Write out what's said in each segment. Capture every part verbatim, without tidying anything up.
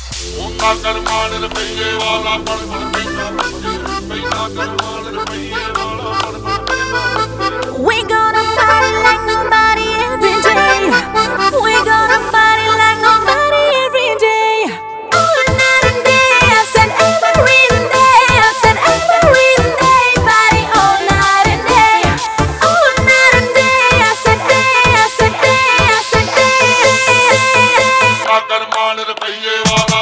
Una karmaan rupaiye wala pad pad paisa paisa karmaan rupaiye wala pad pad paisa. We gonna party like nobody every day. We gonna party like nobody every day. All night and day, I said every day, I said every day. Party all night and day, all night and day. I said day, I said day, I said day. Una karmaan rupaiye wala.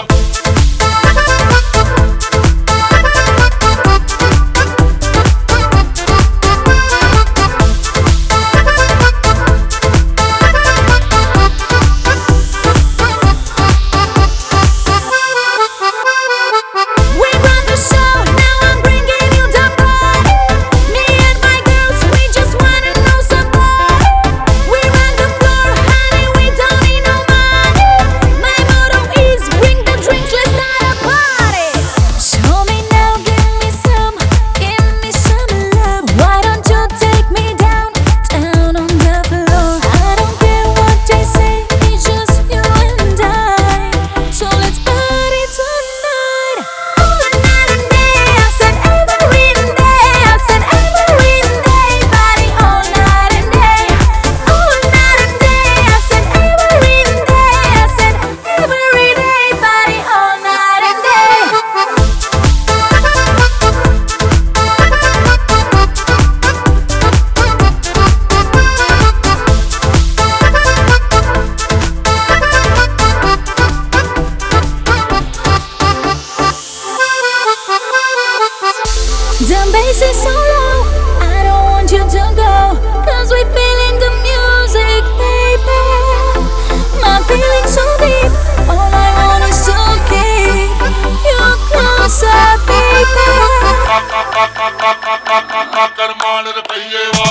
The bass is so low, I don't want you to go, cause we're feeling the music, baby. My feelings so deep, all I want is to keep you closer, baby. Karmaan rupaiye wala.